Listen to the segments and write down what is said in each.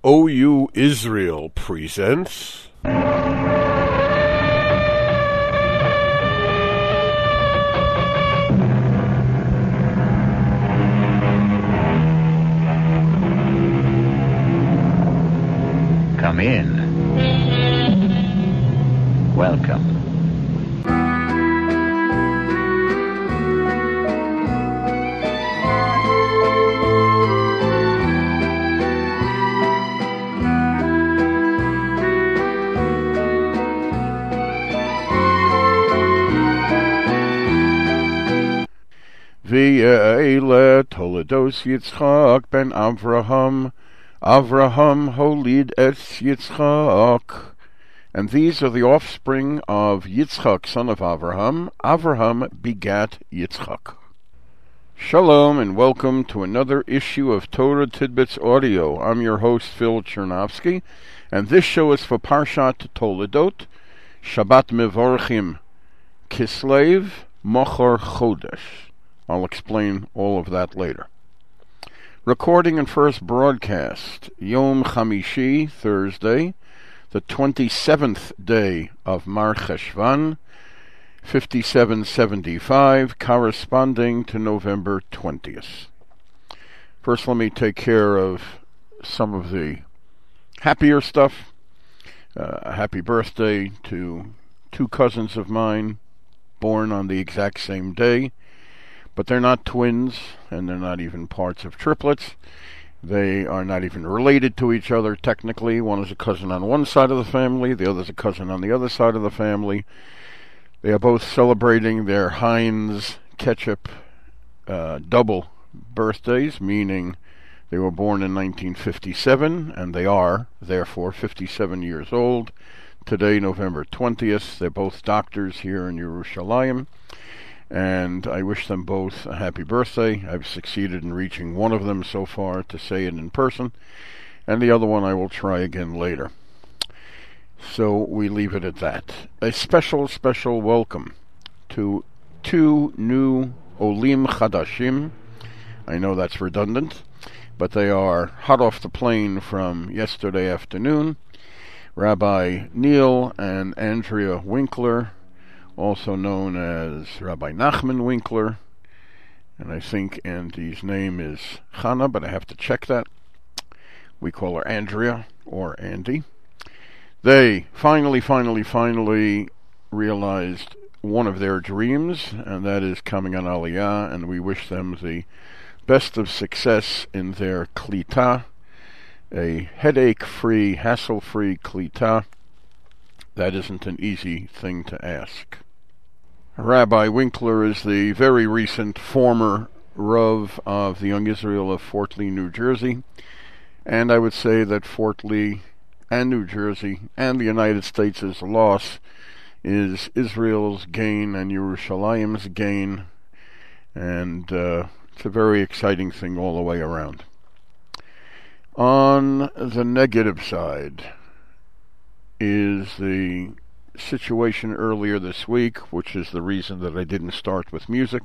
OU Israel presents Come in. Welcome. V'ye'ele Toledos Yitzchak ben Avraham holid et Yitzchak. And these are the offspring of Yitzchak, son of Avraham. Avraham begat Yitzchak. Shalom and welcome to another issue of Torah Tidbits Audio. I'm your host, Phil Chernovsky, and this show is for Parshat Toledot, Shabbat Mevorchim, Kislev, Mochor Chodesh. I'll explain all of that later. Recording and first broadcast, Yom Chamishi, Thursday, the 27th day of Mar Cheshvan, 5775, corresponding to November 20th. First, let me take care of some of the happier stuff. A happy birthday to two cousins of mine, born on the exact same day. But they're not twins, and they're not even parts of triplets. They are not even related to each other, technically. One is a cousin on one side of the family, the other is a cousin on the other side of the family. They are both celebrating their Heinz ketchup double birthdays, meaning they were born in 1957, and they are, therefore, 57 years old. Today, November 20th, they're both doctors here in Yerushalayim. And I wish them both a happy birthday. I've succeeded in reaching one of them so far to say it in person, and the other one I will try again later. So we leave it at that. A special welcome to two new Olim Chadashim. I know that's redundant, but they are hot off the plane from yesterday afternoon. Rabbi Neil and Andrea Winkler, also known as Rabbi Nachman Winkler, and I think Andy's name is Chana, but I have to check that. We call her Andrea, or Andy. They finally realized one of their dreams, and that is coming on Aliyah, and we wish them the best of success in their klita, a headache-free, hassle-free klita. That isn't an easy thing to ask. Rabbi Winkler is the very recent former Rav of the Young Israel of Fort Lee, New Jersey, and I would say that Fort Lee and New Jersey and the United States' loss is Israel's gain and Yerushalayim's gain, and it's a very exciting thing all the way around. On the negative side is the situation earlier this week, which is the reason that I didn't start with music,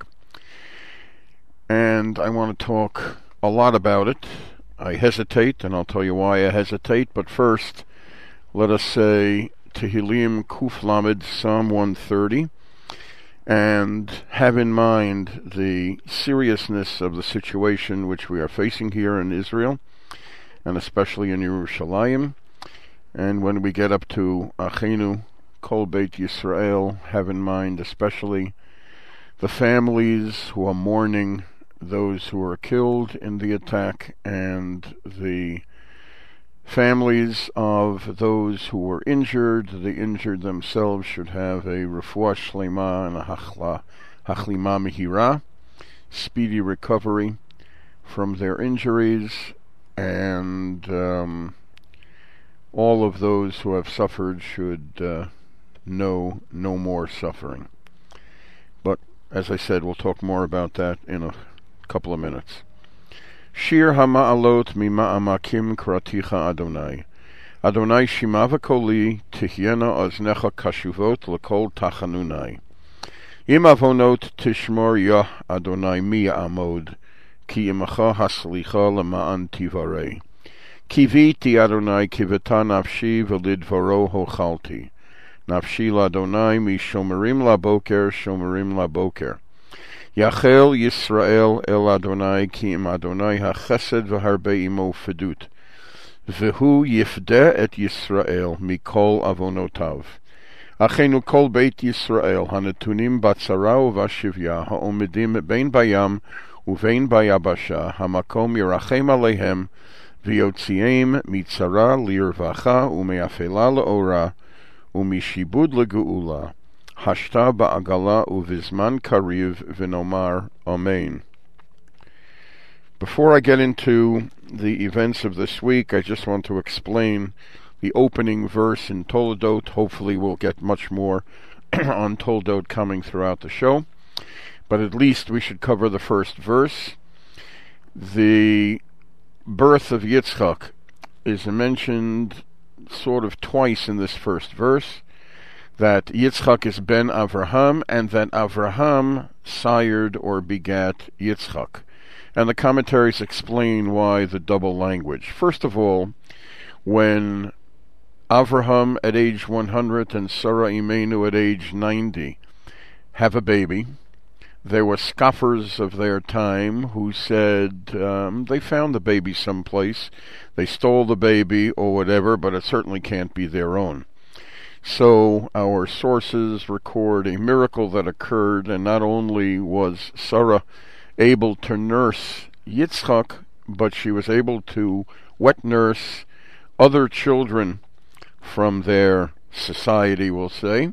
and I want to talk a lot about it. I hesitate, and I'll tell you why I hesitate, but first let us say Tehillim Kuf Lamed, Psalm 130, and have in mind the seriousness of the situation which we are facing here in Israel, and especially in Yerushalayim. And when we get up to Achenu Kol Beit Yisrael, have in mind especially the families who are mourning those who were killed in the attack, and the families of those who were injured. The injured themselves should have a refuah shlema and a hachlima mihira, speedy recovery from their injuries, and all of those who have suffered should know no more suffering. But as I said, we'll talk more about that in a couple of minutes. Shir hama'alot mima'amakim kraticha Adonai. Adonai shima v'koli tihyena oznecha kashuvot l'kol tachanunai. Im avonot tishmor yah Adonai mi ya'amod ki imacha haslicha lema'an tivarei. Kiviti Adonai kivata nafshi v'lidvaro hochalti. Nafshi l'Adonai mishomerim laboker shomerim laboker. Yachel Yisrael el Adonai ki im Adonai hachesed v'harbe imo fedut. V'hu yifdeh et Yisrael mikol avonotav. Achenu kol beit Yisrael hanetunim batzara uvashivya haomedim bein bayam uvein bayabasha hamakom yirachem alehem v'yotziem mitzara lirvacha umeafela leora umishibud legeula hashta ba'agala uvizman kariv v'nomar amen. Before I get into the events of this week, I just want to explain the opening verse in Toledot. Hopefully we'll get much more on Toledot coming throughout the show, but at least we should cover the first verse. The birth of Yitzchak is mentioned sort of twice in this first verse, that Yitzchak is ben Avraham, and that Avraham sired or begat Yitzchak. And the commentaries explain why the double language. First of all, when Avraham at age 100 and Sarah Imenu at age 90 have a baby, there were scoffers of their time who said they found the baby someplace, they stole the baby or whatever, but it certainly can't be their own. So our sources record a miracle that occurred, and not only was Sarah able to nurse Yitzchak, but she was able to wet nurse other children from their society, we'll say,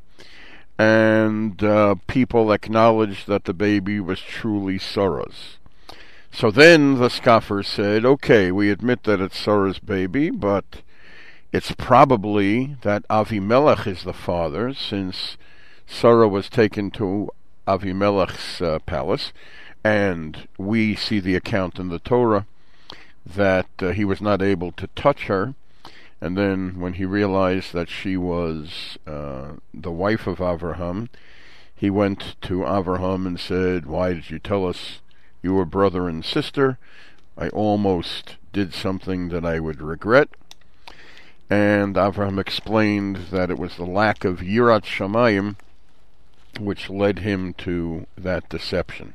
and people acknowledged that the baby was truly Sarah's. So then the scoffers said, okay, we admit that it's Sarah's baby, but it's probably that Avimelech is the father, since Sarah was taken to Avimelech's palace, and we see the account in the Torah that he was not able to touch her. And then when he realized that she was the wife of Avraham, he went to Avraham and said, why did you tell us you were brother and sister? I almost did something that I would regret. And Avraham explained that it was the lack of Yirat Shamayim which led him to that deception.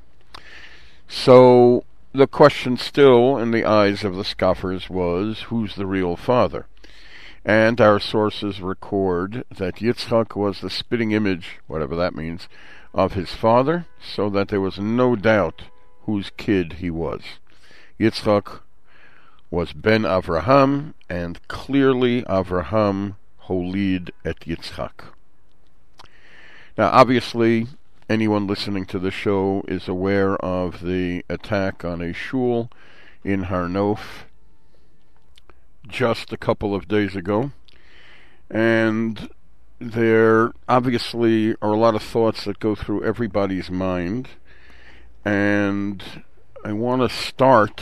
So the question still in the eyes of the scoffers was, who's the real father? And our sources record that Yitzchak was the spitting image, whatever that means, of his father, so that there was no doubt whose kid he was. Yitzchak was ben Avraham, and clearly Avraham holid et Yitzchak. Now, obviously, anyone listening to the show is aware of the attack on a shul in Har Nof just a couple of days ago, and there obviously are a lot of thoughts that go through everybody's mind, and I want to start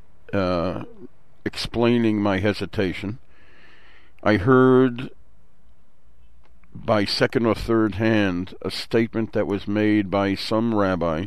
explaining my hesitation. I heard by second or third hand a statement that was made by some rabbi,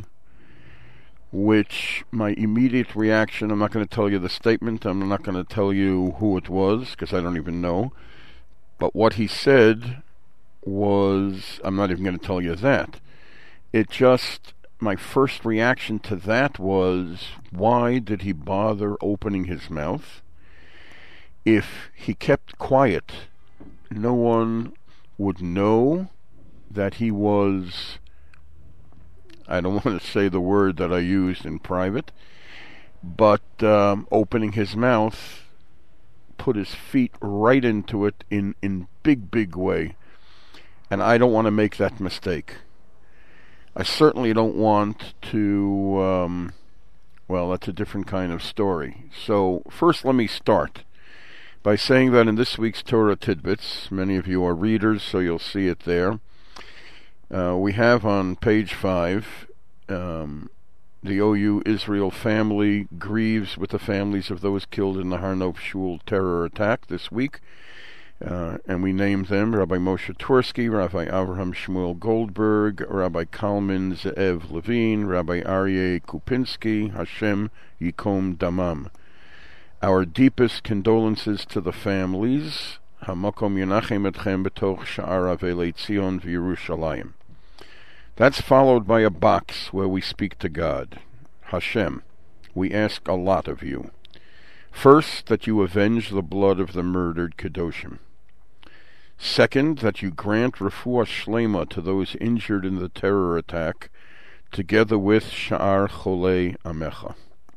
which my immediate reaction, I'm not going to tell you the statement, I'm not going to tell you who it was, because I don't even know, but what he said was, I'm not even going to tell you that. It just, my first reaction to that was, why did he bother opening his mouth? If he kept quiet, no one would know that he was, I don't want to say the word that I used in private, but opening his mouth, put his feet right into it in big way. And I don't want to make that mistake. I certainly don't want to, well, that's a different kind of story. So first let me start by saying that in this week's Torah Tidbits, many of you are readers, so you'll see it there. We have on page 5, the OU Israel family grieves with the families of those killed in the Har Nof Shul terror attack this week. And we named them Rabbi Moshe Twersky, Rabbi Avraham Shmuel Goldberg, Rabbi Kalman Ze'ev Levine, Rabbi Aryeh Kupinski, Hashem Yikom Damam. Our deepest condolences to the families. Hamakom Yonachem Etchem B'toch Sha'ar Avelei Tzion V'Yerushalayim. That's followed by a box where we speak to God. Hashem, we ask a lot of you. First, that you avenge the blood of the murdered Kedoshim. Second, that you grant refuah shlema to those injured in the terror attack, together with Sha'ar Cholei Amecha.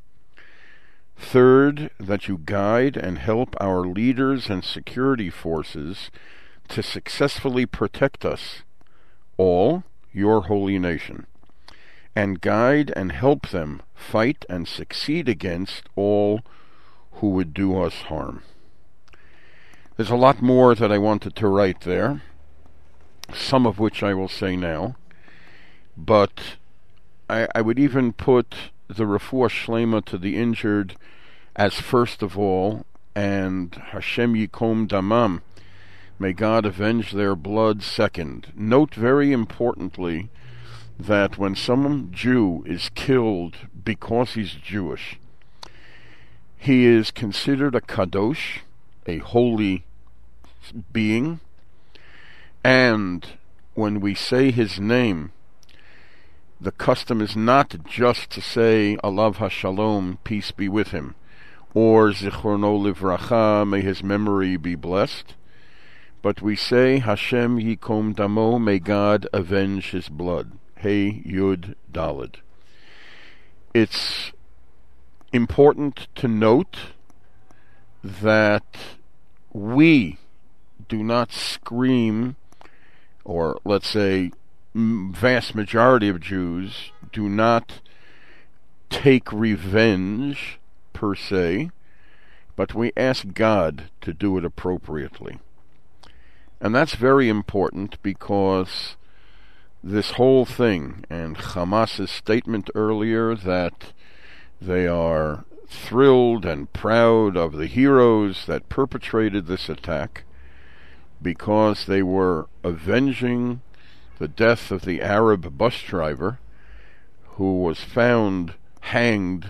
Third, that you guide and help our leaders and security forces to successfully protect us, all your holy nation, and guide and help them fight and succeed against all who would do us harm. There's a lot more that I wanted to write there, some of which I will say now, but I would even put the refuah shlema to the injured as first of all, and Hashem yikom damam, may God avenge their blood second. Note very importantly that when some Jew is killed because he's Jewish, he is considered a kadosh, a holy being, and when we say his name, the custom is not just to say Alav HaShalom, peace be with him, or Zichrono Livracha, may his memory be blessed, but we say Hashem Yikom Damo, may God avenge his blood. Hey Yud Daled. It's important to note that we do not scream, or let's say vast majority of Jews do not take revenge per se, but we ask God to do it appropriately. And that's very important because this whole thing, and Hamas's statement earlier that they are thrilled and proud of the heroes that perpetrated this attack because they were avenging the death of the Arab bus driver who was found hanged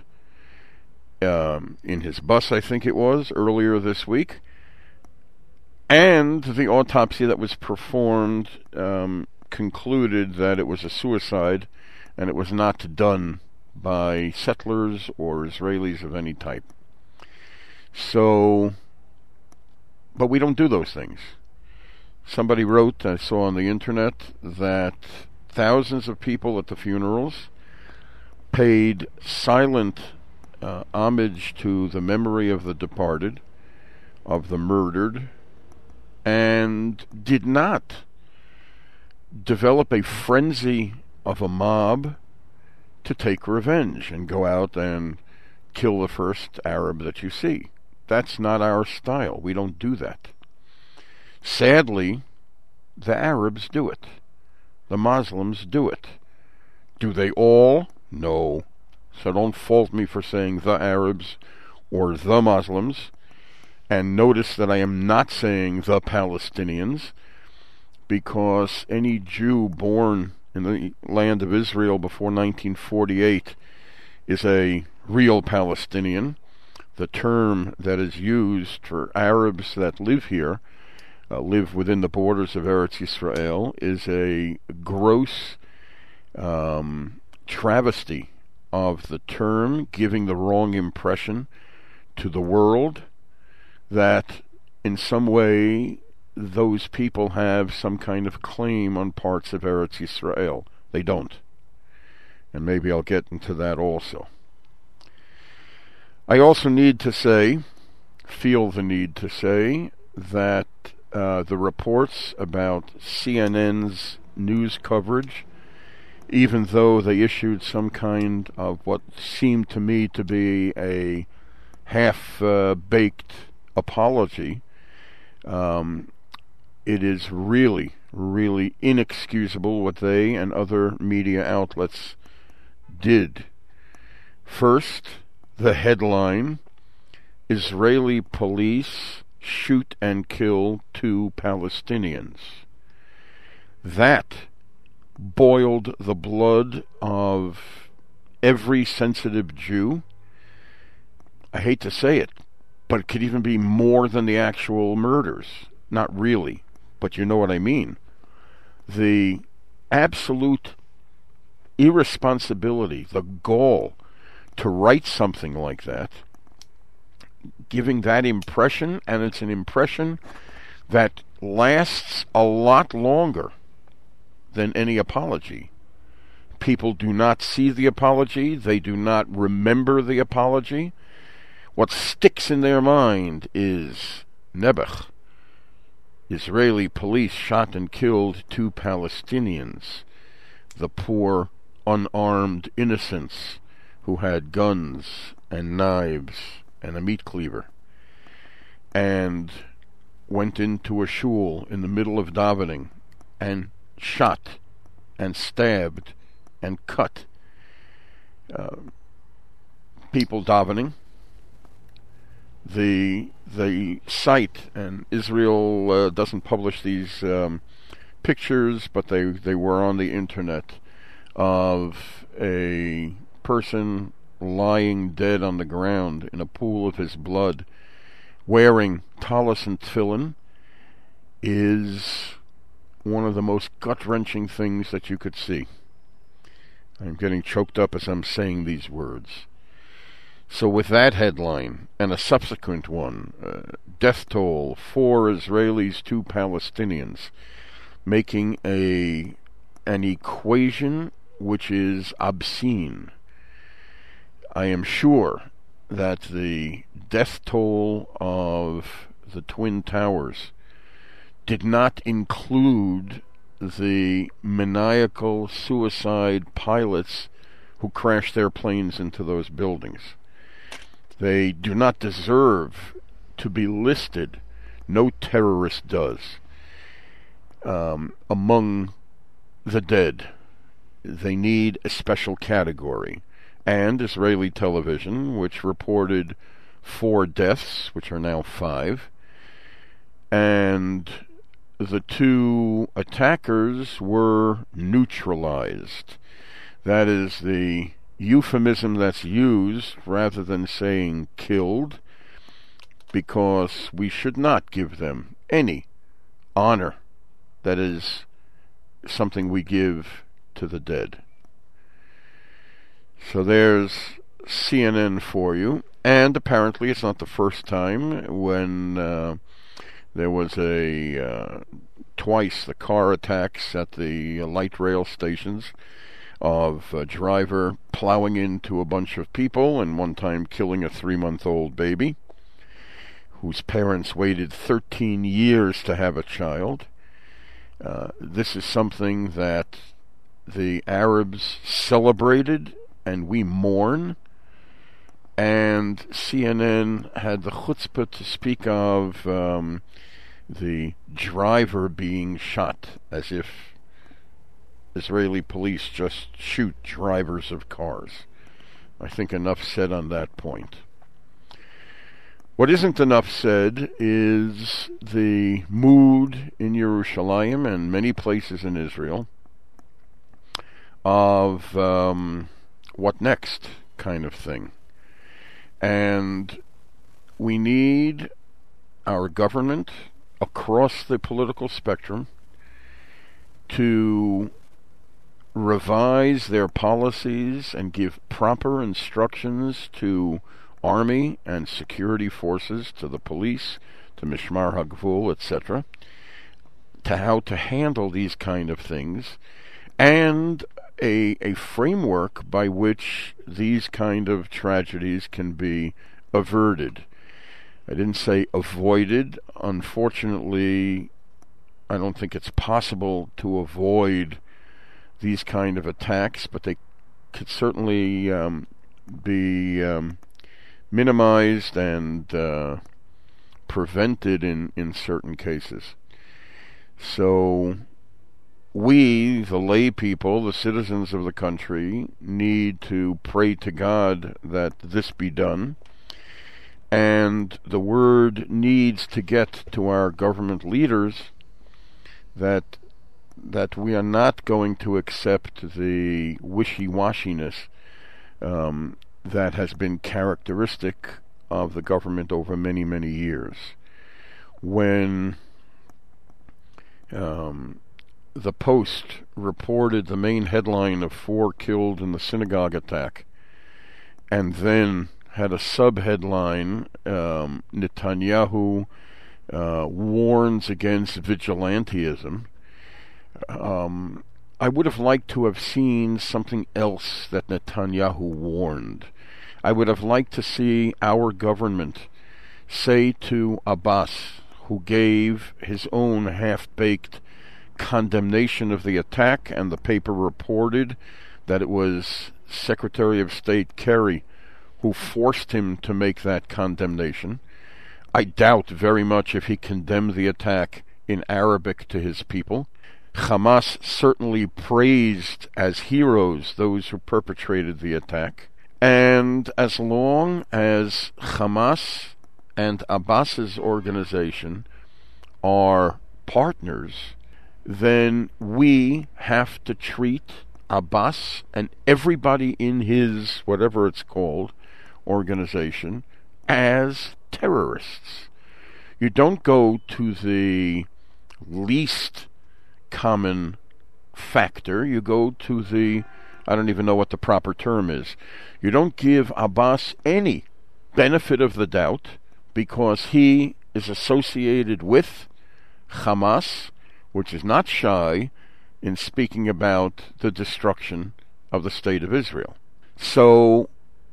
in his bus, I think it was, earlier this week, and the autopsy that was performed concluded that it was a suicide and it was not done by settlers or Israelis of any type. So, but we don't do those things. Somebody wrote, I saw on the internet, that thousands of people at the funerals paid silent homage to the memory of the departed, of the murdered, and did not develop a frenzy of a mob to take revenge and go out and kill the first Arab that you see. That's not our style. We don't do that. Sadly, the Arabs do it. The Muslims do it. Do they all? No. So don't fault me for saying the Arabs or the Muslims. And notice that I am not saying the Palestinians, because any Jew born in the land of Israel before 1948 is a real Palestinian. The term that is used for Arabs that live here, live within the borders of Eretz Yisrael, is a gross travesty of the term, giving the wrong impression to the world that in some way those people have some kind of claim on parts of Eretz Yisrael. They don't. And maybe I'll get into that also. I also need to say, feel the need to say, that the reports about CNN's news coverage, even though they issued some kind of what seemed to me to be a half-baked apology, it is really, really inexcusable what they and other media outlets did. First, the headline, Israeli police shoot and kill 2 Palestinians. That boiled the blood of every sensitive Jew. I hate to say it, but it could even be more than the actual murders. Not really, but you know what I mean. The absolute irresponsibility, the gall to write something like that, giving that impression, and it's an impression that lasts a lot longer than any apology. People do not see the apology. They do not remember the apology. What sticks in their mind is Nebuch. Israeli police shot and killed 2 Palestinians, the poor, unarmed innocents who had guns and knives and a meat cleaver, and went into a shul in the middle of davening and shot and stabbed and cut people davening. The site, and Israel doesn't publish these pictures, but they were on the internet, of a person lying dead on the ground in a pool of his blood, wearing talis and tefillin, is one of the most gut-wrenching things that you could see. I'm getting choked up as I'm saying these words. So with that headline, and a subsequent one, death toll, 4 Israelis, 2 Palestinians, making an equation which is obscene. I am sure that the death toll of the Twin Towers did not include the maniacal suicide pilots who crashed their planes into those buildings. They do not deserve to be listed, no terrorist does, among the dead. They need a special category. And Israeli television, which reported 4 deaths, which are now 5, and the 2 attackers were neutralized. That is the euphemism that's used rather than saying killed, because we should not give them any honor. That is something we give to the dead. So there's CNN for you. And apparently it's not the first time when there was twice the car attacks at the light rail stations of a driver plowing into a bunch of people, and one time killing a 3-month-old baby whose parents waited 13 years to have a child. This is something that the Arabs celebrated and we mourn, and CNN had the chutzpah to speak of the driver being shot, as if Israeli police just shoot drivers of cars. I think enough said on that point. What isn't enough said is the mood in Yerushalayim and many places in Israel of what next kind of thing. And we need our government across the political spectrum to revise their policies and give proper instructions to army and security forces, to the police, to Mishmar HaGvul, etc., to how to handle these kind of things, and a framework by which these kind of tragedies can be averted. I didn't say avoided. Unfortunately, I don't think it's possible to avoid these kind of attacks, but they could certainly be minimized and prevented in certain cases. So we, the lay people, the citizens of the country, need to pray to God that this be done. And the word needs to get to our government leaders that we are not going to accept the wishy-washiness that has been characteristic of the government over many, many years. When the Post reported the main headline of 4 killed in the synagogue attack, and then had a sub-headline, Netanyahu warns against vigilantism, I would have liked to have seen something else that Netanyahu warned. I would have liked to see our government say to Abbas, who gave his own half-baked condemnation of the attack, and the paper reported that it was Secretary of State Kerry who forced him to make that condemnation. I doubt very much if he condemned the attack in Arabic to his people. Hamas certainly praised as heroes those who perpetrated the attack. And as long as Hamas and Abbas's organization are partners, then we have to treat Abbas and everybody in his, whatever it's called, organization as terrorists. You don't go to the least common factor. You go to the, I don't even know what the proper term is. You don't give Abbas any benefit of the doubt because he is associated with Hamas, which is not shy in speaking about the destruction of the State of Israel. So,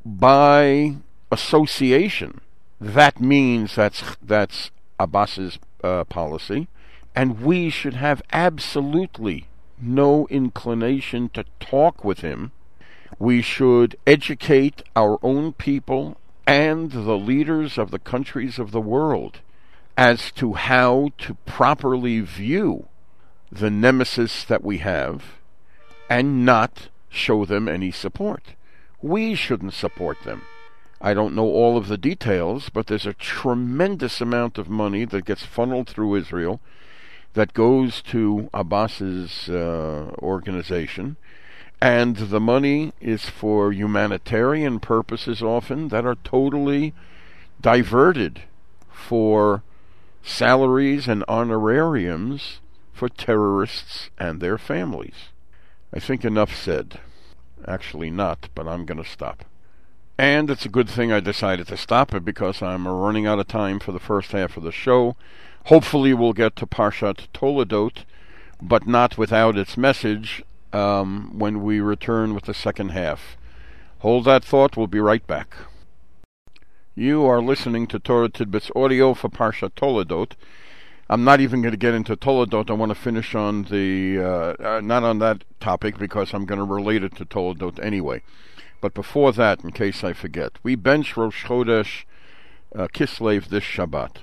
by association, that means that's Abbas's policy, and we should have absolutely no inclination to talk with him. We should educate our own people and the leaders of the countries of the world as to how to properly view the nemesis that we have and not show them any support. We shouldn't support them. I don't know all of the details, but there's a tremendous amount of money that gets funneled through Israel that goes to Abbas's organization, and the money is for humanitarian purposes often that are totally diverted for salaries and honorariums for terrorists and their families. I think enough said. Actually not, but I'm going to stop. And it's a good thing I decided to stop it because I'm running out of time for the first half of the show. Hopefully we'll get to Parshat Toledot, but not without its message when we return with the second half. Hold that thought, we'll be right back. You are listening to Torah Tidbits Audio for Parshat Toledot. I'm not even going to get into Toledot. I want to finish on the, not on that topic because I'm going to relate it to Toledot anyway. But before that, in case I forget, we bench Rosh Chodesh Kislev this Shabbat.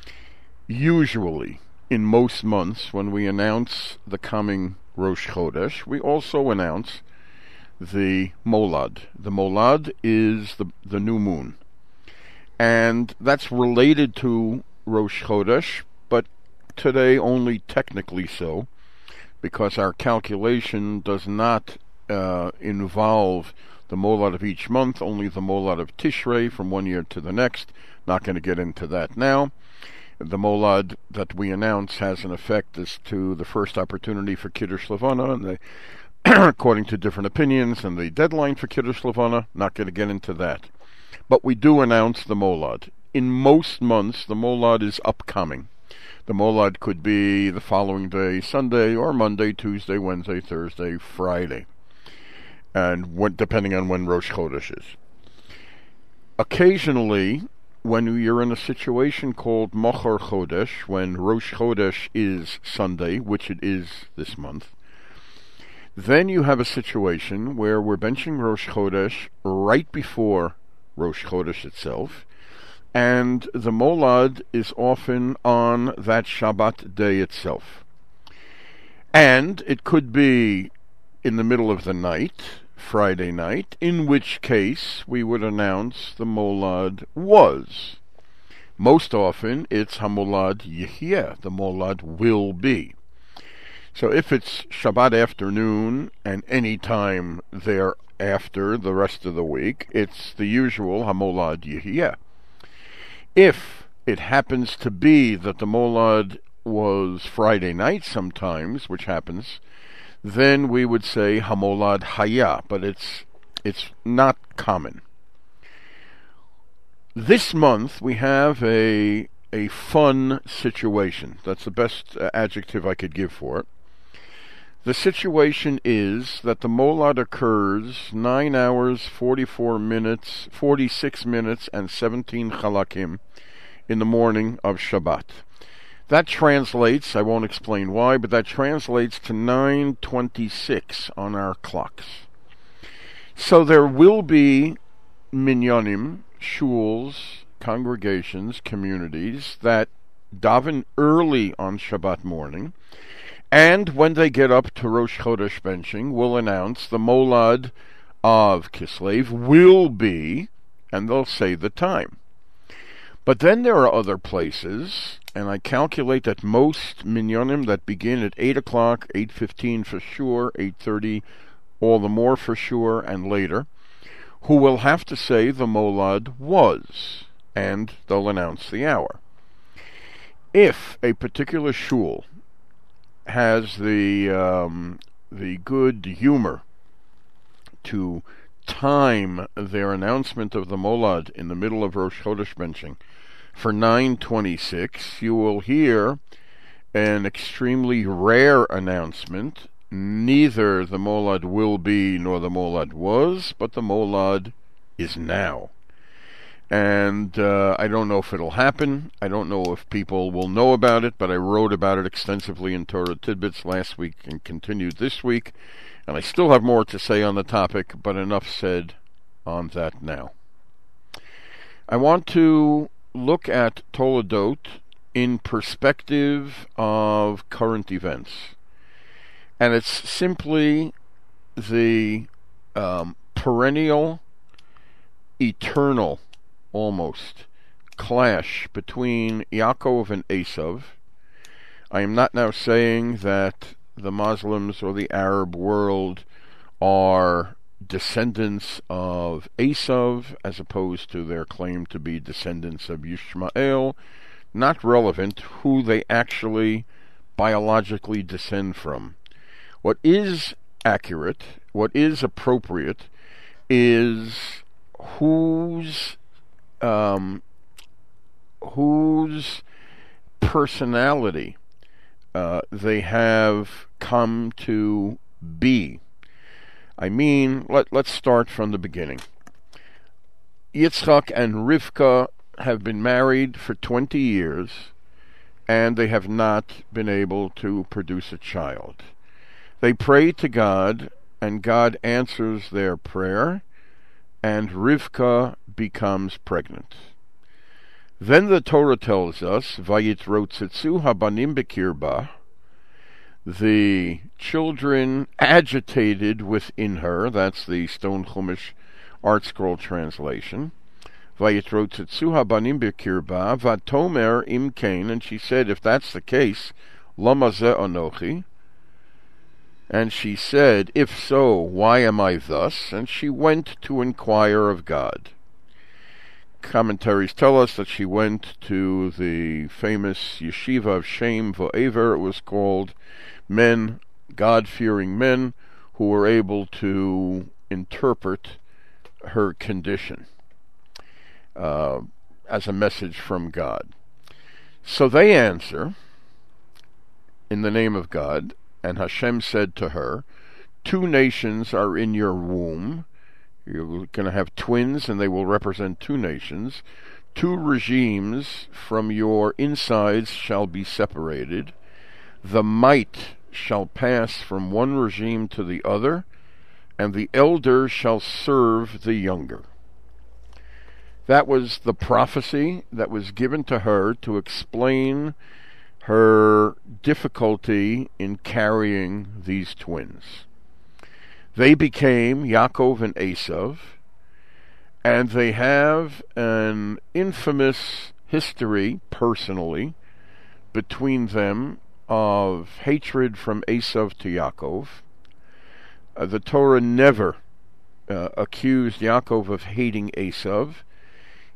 Usually, in most months, when we announce the coming Rosh Chodesh, we also announce the Molad. The Molad is the new moon. And that's related to Rosh Chodesh, but today only technically so, because our calculation does not involve the Molad of each month, only the Molad of Tishrei from one year to the next. Not going to get into that now. The Molad that we announce has an effect as to the first opportunity for Kiddush Levana, and according to different opinions, and the deadline for Kiddush Levana. Not going to get into that. But we do announce the Molad. In most months, the Molad is upcoming. The Molad could be the following day, Sunday, or Monday, Tuesday, Wednesday, Thursday, Friday, and depending on when Rosh Chodesh is. Occasionally, when you're in a situation called Mochar Chodesh, when Rosh Chodesh is Sunday, which it is this month, then you have a situation where we're benching Rosh Chodesh right before Rosh Chodesh itself, and the Molad is often on that Shabbat day itself. And it could be in the middle of the night, Friday night, in which case we would announce the Molad was. Most often it's Hamolad Yehyeh, the Molad will be. So if it's Shabbat afternoon and any time thereafter, the rest of the week, it's the usual Hamolad Yehyeh. If it happens to be that the Molad was Friday night sometimes, which happens, then we would say Hamolad Haya, but it's not common. This month we have a fun situation. That's the best adjective I could give for it. The situation is that the Molad occurs 9 hours, 44 minutes, 46 minutes, and 17 chalakim in the morning of Shabbat. That translates, I won't explain why, but that translates to 9:26 on our clocks. So there will be minyanim, shuls, congregations, communities that daven early on Shabbat morning, and when they get up to Rosh Chodesh benching, will announce the Molad of Kislev will be, and they'll say the time. But then there are other places, and I calculate that most minyanim that begin at 8 o'clock, 8:15 for sure, 8:30 all the more for sure, and later, who will have to say the Molad was, and they'll announce the hour. If a particular shul has the good humor to time their announcement of the Molad in the middle of Rosh Chodesh benching for 9:26, you will hear an extremely rare announcement. Neither the Molad will be nor the Molad was, but the Molad is now. And I don't know if it'll happen. I don't know if people will know about it, but I wrote about it extensively in Torah Tidbits last week and continued this week. And I still have more to say on the topic, but enough said on that now. I want to look at Toledot in perspective of current events. And it's simply the perennial, eternal, almost, clash between Yaakov and Esav. I am not now saying that the Muslims or the Arab world are descendants of Esav as opposed to their claim to be descendants of Yishmael. Not relevant who they actually biologically descend from. What is accurate, what is appropriate, is whose personality they have come to be. I mean, let's start from the beginning. Yitzchak and Rivka have been married for 20 years, and they have not been able to produce a child. They pray to God, and God answers their prayer, and Rivka becomes pregnant. Then the Torah tells us, Vayitrotzetzu habanim bekirba, the children agitated within her, that's the Stone Chumash Art Scroll translation, Vayitrotzetzu habanim bekirba, vatomer imkain, and she said, if that's the case, lama ze anochi, and she said, if so, why am I thus? And she went to inquire of God. Commentaries tell us that she went to the famous yeshiva of Shem V'Aver. It was called men, God-fearing men, who were able to interpret her condition as a message from God. So they answer, in the name of God, and Hashem said to her, 2 nations are in your womb. You're going to have twins, and they will represent 2 nations. 2 regimes from your insides shall be separated. The might shall pass from one regime to the other, and the elder shall serve the younger. That was the prophecy that was given to her to explain her difficulty in carrying these twins. They became Yaakov and Esav, and they have an infamous history, personally, between them of hatred from Esav to Yaakov. The Torah never accused Yaakov of hating Esav.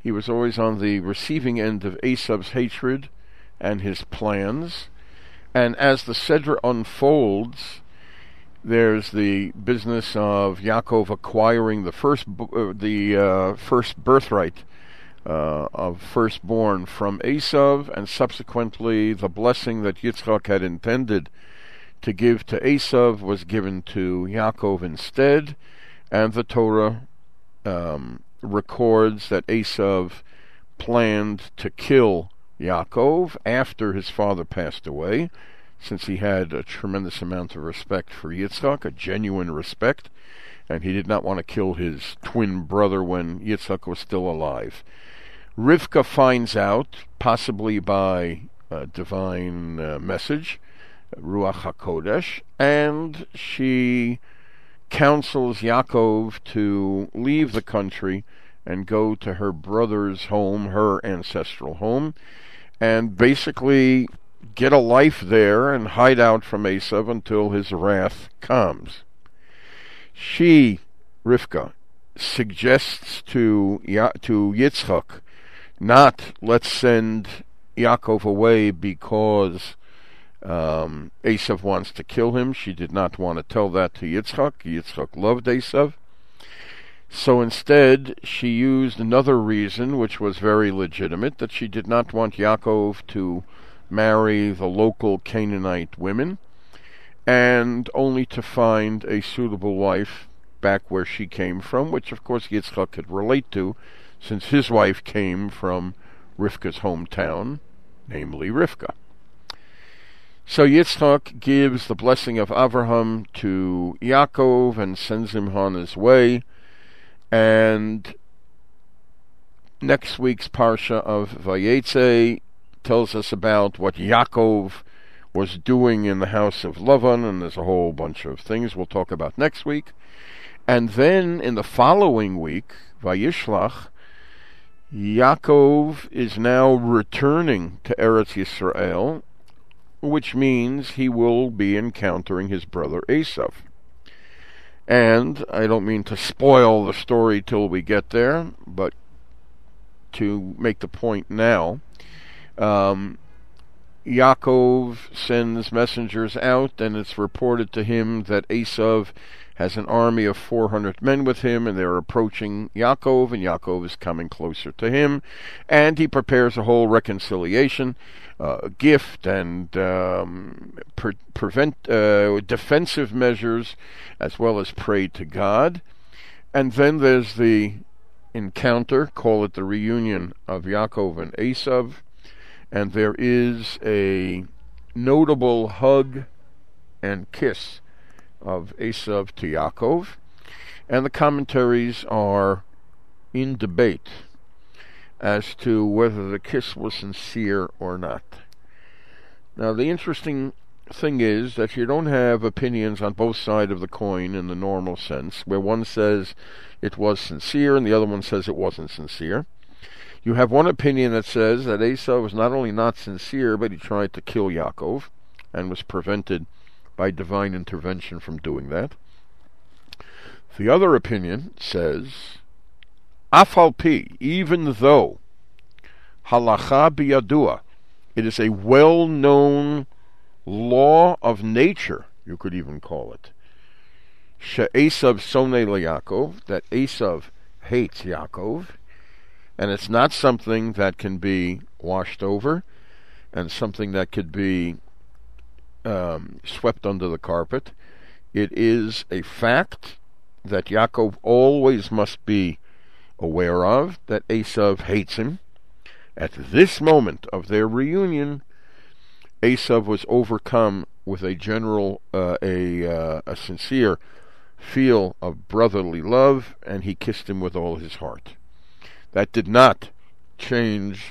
He was always on the receiving end of Esav's hatred and his plans. And as the Sedra unfolds, there's the business of Yaakov acquiring the first birthright of firstborn from Esav, and subsequently the blessing that Yitzchak had intended to give to Esav was given to Yaakov instead, and the Torah records that Esav planned to kill Yaakov after his father passed away, since he had a tremendous amount of respect for Yitzchak, a genuine respect, and he did not want to kill his twin brother when Yitzchak was still alive. Rivka finds out, possibly by a divine message, Ruach HaKodesh, and she counsels Yaakov to leave the country and go to her brother's home, her ancestral home, and basically get a life there and hide out from Esav until his wrath calms. She, Rivka, suggests to Yitzchak, not let's send Yaakov away because Esav wants to kill him. She did not want to tell that to Yitzchak. Yitzchak loved Esav. So instead, she used another reason, which was very legitimate, that she did not want Yaakov to marry the local Canaanite women, and only to find a suitable wife back where she came from, which of course Yitzchak could relate to, since his wife came from Rivka's hometown, namely Rivka. So Yitzchak gives the blessing of Avraham to Yaakov and sends him on his way, and next week's Parsha of Vayetze tells us about what Yaakov was doing in the house of Lavan, and there's a whole bunch of things we'll talk about next week. And then in the following week, Vayishlach, Yaakov is now returning to Eretz Yisrael, which means he will be encountering his brother Esav. And I don't mean to spoil the story till we get there, but to make the point now, Yaakov sends messengers out, and it's reported to him that Esav has an army of 400 men with him, and they're approaching Yaakov, and Yaakov is coming closer to him, and he prepares a whole reconciliation, gift, and defensive measures, as well as pray to God. And then there's the encounter, call it the reunion, of Yaakov and Esav, and there is a notable hug and kiss of Esav to Yaakov, and the commentaries are in debate as to whether the kiss was sincere or not. Now, the interesting thing is that you don't have opinions on both sides of the coin in the normal sense, where one says it was sincere and the other one says it wasn't sincere. You have one opinion that says that Esav was not only not sincere, but he tried to kill Yaakov and was prevented by divine intervention from doing that. The other opinion says, Afal Pi, even though halacha biyadua, it is a well-known law of nature, you could even call it, she'esav sonei leYaakov, that Esav hates Yaakov, and it's not something that can be washed over, and something that could be swept under the carpet. It is a fact that Yaakov always must be aware of, that Esav hates him. At this moment of their reunion, Esav was overcome with a general, a sincere feel of brotherly love, and he kissed him with all his heart. That did not change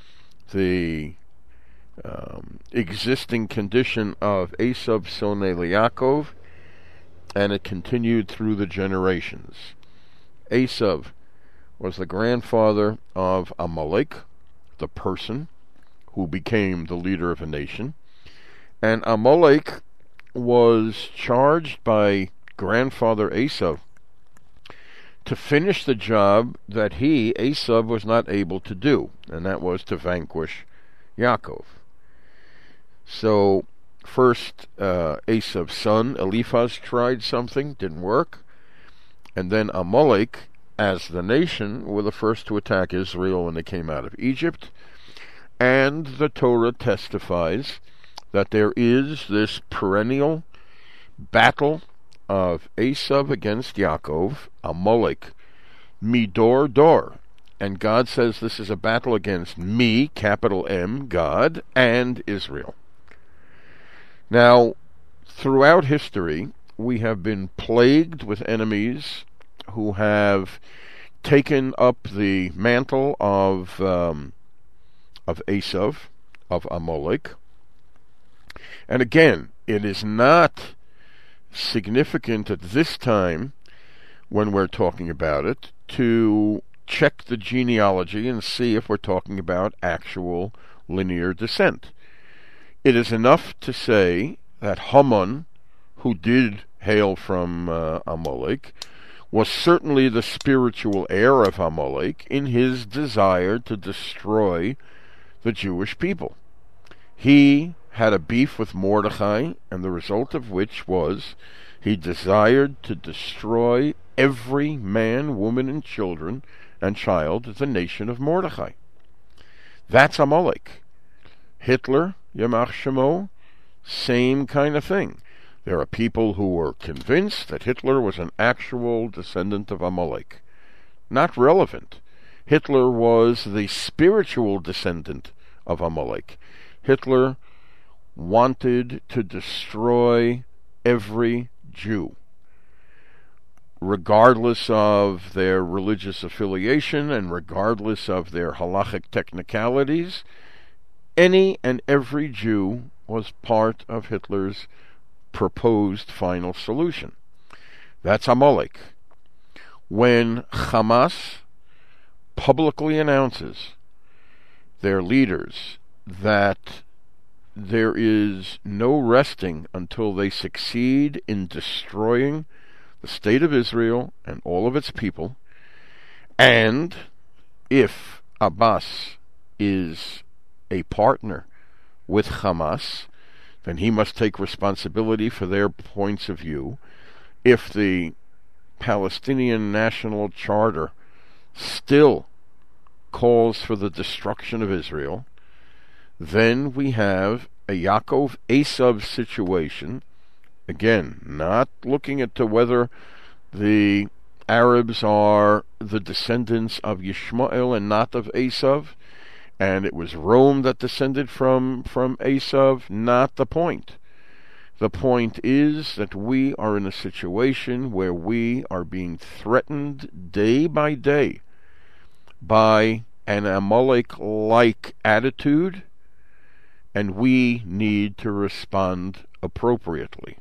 the existing condition of Esav sonei leYaakov, and it continued through the generations. Esav was the grandfather of Amalek, the person who became the leader of a nation, and Amalek was charged by grandfather Esav to finish the job that he, Esav, was not able to do, and that was to vanquish Yaakov. So, first, Esav's son, Eliphaz, tried something, didn't work, and then Amalek, as the nation, were the first to attack Israel when they came out of Egypt, and the Torah testifies that there is this perennial battle of Esav against Yaakov, Amalek, midor dor. And God says this is a battle against me, capital M, God, and Israel. Now, throughout history, we have been plagued with enemies who have taken up the mantle of Esav, of Amalek. And again, it is not significant at this time, when we're talking about it, to check the genealogy and see if we're talking about actual linear descent. It is enough to say that Haman, who did hail from Amalek, was certainly the spiritual heir of Amalek in his desire to destroy the Jewish people. He had a beef with Mordechai, and the result of which was he desired to destroy every man, woman, and child of the nation of Mordechai. That's Amalek. Hitler, Yamach Shemo, same kind of thing. There are people who were convinced that Hitler was an actual descendant of Amalek. Not relevant. Hitler was the spiritual descendant of Amalek. Hitler wanted to destroy every Jew, regardless of their religious affiliation and regardless of their halachic technicalities. Any and every Jew was part of Hitler's proposed final solution. That's Amalek. When Hamas publicly announces, their leaders, that there is no resting until they succeed in destroying the state of Israel and all of its people, and if Abbas is a partner with Hamas, then he must take responsibility for their points of view. If the Palestinian National Charter still calls for the destruction of Israel, then we have a Yaakov Esav situation. Again, not looking at whether the Arabs are the descendants of Yishmael and not of Esav, and it was Rome that descended from Esav. Not the point. The point is that we are in a situation where we are being threatened day by day by an Amalek-like attitude, and we need to respond appropriately.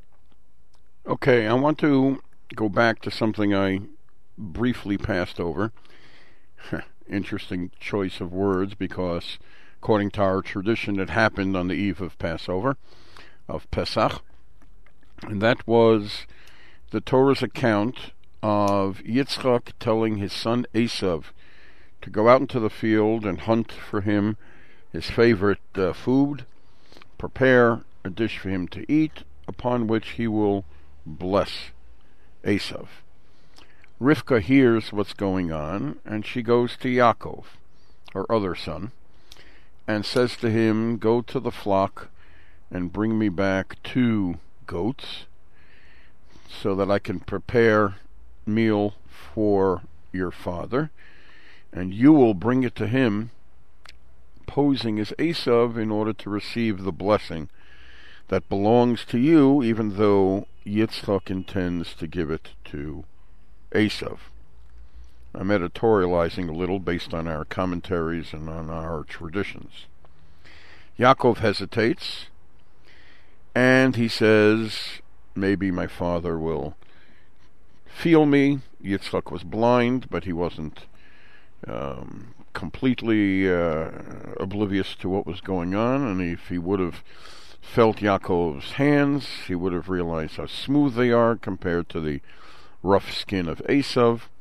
Okay, I want to go back to something I briefly passed over. Interesting choice of words, because according to our tradition it happened on the eve of Passover, of Pesach, and that was the Torah's account of Yitzchak telling his son Esav to go out into the field and hunt for him his favorite food, prepare a dish for him to eat, upon which he will bless Esav. Rivka hears what's going on, and she goes to Yaakov, her other son, and says to him, "Go to the flock and bring me back 2 goats so that I can prepare meal for your father, and you will bring it to him posing as Esav in order to receive the blessing that belongs to you, even though Yitzchak intends to give it to Esav." I'm editorializing a little based on our commentaries and on our traditions. Yaakov hesitates, and he says, maybe my father will feel me. Yitzchak was blind, but he wasn't completely oblivious to what was going on, and if he would have felt Yaakov's hands, he would have realized how smooth they are compared to the rough skin of Esav.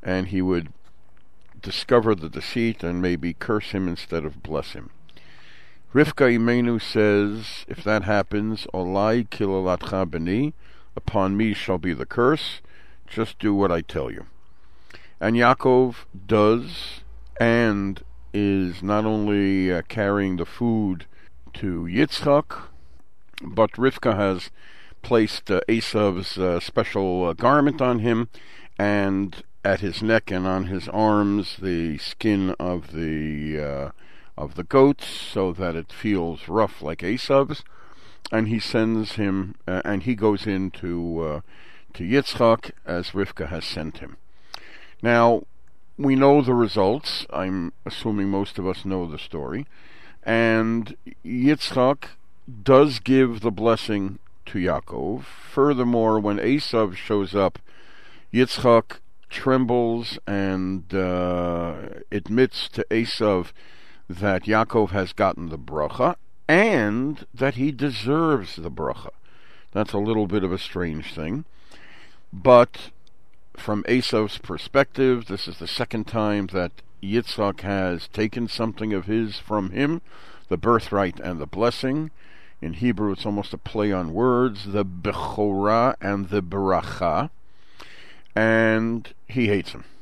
and he would discover the deceit and maybe curse him instead of bless him. Rivka Imenu says, if that happens, Olai kilalatcha b'ni, upon me shall be the curse, just do what I tell you. And Yaakov does, and is not only carrying the food to Yitzchak, but Rivka has placed Esav's special garment on him, and at his neck and on his arms the skin of the goats, so that it feels rough like Esav's. And he sends him, and he goes in to Yitzchak as Rivka has sent him. Now, we know the results. I'm assuming most of us know the story. And Yitzchak does give the blessing to Yaakov. Furthermore, when Esav shows up, Yitzchak trembles and admits to Esav that Yaakov has gotten the bracha and that he deserves the bracha. That's a little bit of a strange thing. But from Esav's perspective, this is the second time that Yitzchak has taken something of his from him, the birthright and the blessing. In Hebrew, it's almost a play on words, the bechorah and the beracha. And he hates him.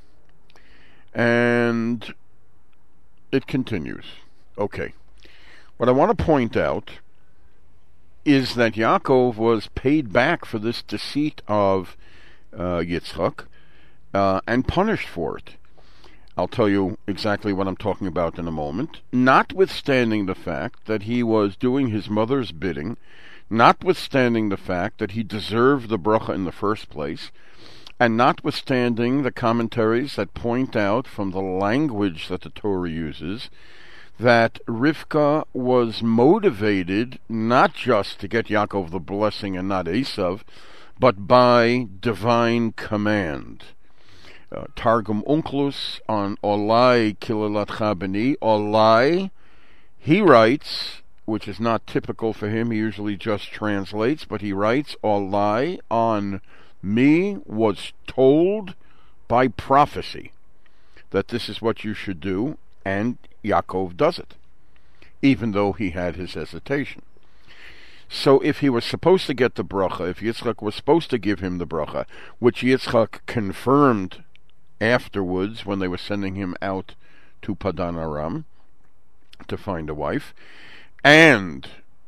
And it continues. Okay. What I want to point out is that Yaakov was paid back for this deceit of Yitzchak and punished for it. I'll tell you exactly what I'm talking about in a moment. Notwithstanding the fact that he was doing his mother's bidding, notwithstanding the fact that he deserved the bracha in the first place, and notwithstanding the commentaries that point out from the language that the Torah uses that Rivka was motivated not just to get Yaakov the blessing and not Esav, but by divine command. Targum Onkelos on Olai kilalatcha b'ni. Olai, he writes, which is not typical for him, he usually just translates, but he writes, Olai on me was told by prophecy that this is what you should do, and Yaakov does it, even though he had his hesitation. So if he was supposed to get the bracha, if Yitzchak was supposed to give him the bracha, which Yitzchak confirmed afterwards when they were sending him out to Padan Aram to find a wife, and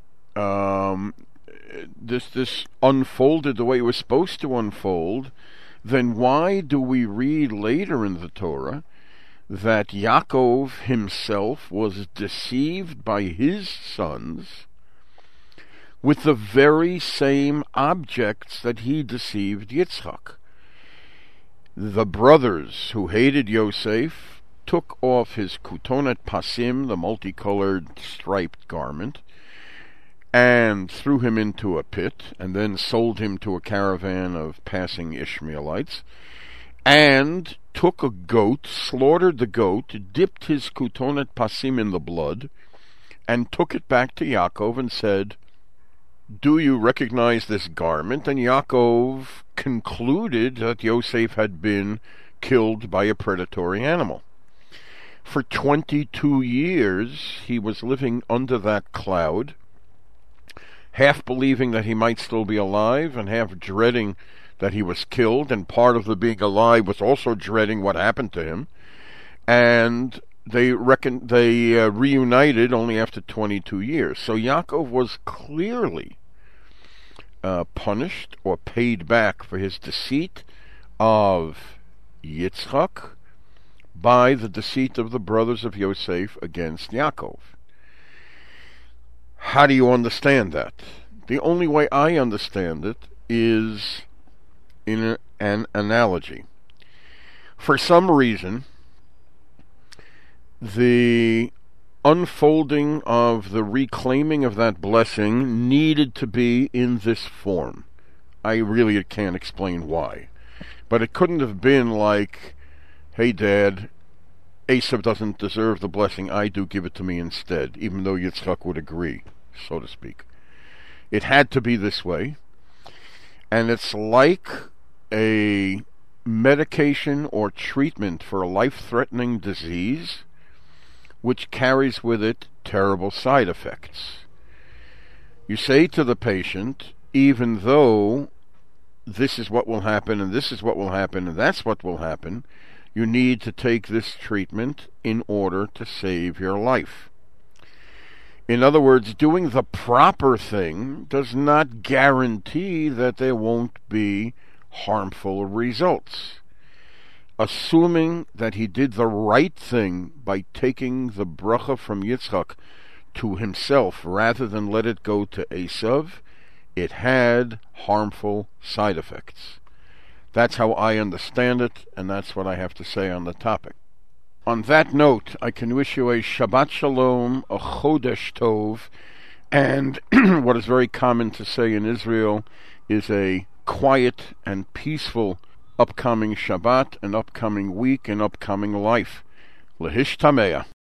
this unfolded the way it was supposed to unfold, then why do we read later in the Torah that Yaakov himself was deceived by his sons with the very same objects that he deceived Yitzchak? The brothers who hated Yosef took off his kutonet pasim, the multicolored striped garment, and threw him into a pit, and then sold him to a caravan of passing Ishmaelites, and took a goat, slaughtered the goat, dipped his kutonet pasim in the blood, and took it back to Yaakov and said, do you recognize this garment? And Yaakov concluded that Yosef had been killed by a predatory animal. For 22 years, he was living under that cloud, half believing that he might still be alive and half dreading that he was killed, and part of the being alive was also dreading what happened to him. And they reunited only after 22 years. So Yaakov was clearly punished or paid back for his deceit of Yitzchak by the deceit of the brothers of Yosef against Yaakov. How do you understand that? The only way I understand it is in an analogy. For some reason, the unfolding of the reclaiming of that blessing needed to be in this form. I really can't explain why. But it couldn't have been like, hey Dad, Esav doesn't deserve the blessing, I do, give it to me instead, even though Yitzchak would agree, so to speak. It had to be this way. And it's like a medication or treatment for a life-threatening disease which carries with it terrible side effects. You say to the patient, even though this is what will happen, and this is what will happen, and that's what will happen, you need to take this treatment in order to save your life. In other words, doing the proper thing does not guarantee that there won't be harmful results. Assuming that he did the right thing by taking the bracha from Yitzchak to himself rather than let it go to Esav, it had harmful side effects. That's how I understand it, and that's what I have to say on the topic. On that note, I can wish you a Shabbat Shalom, a Chodesh Tov, and what is very common to say in Israel is a quiet and peaceful upcoming Shabbat, an upcoming week, an upcoming life. Lehishtameah.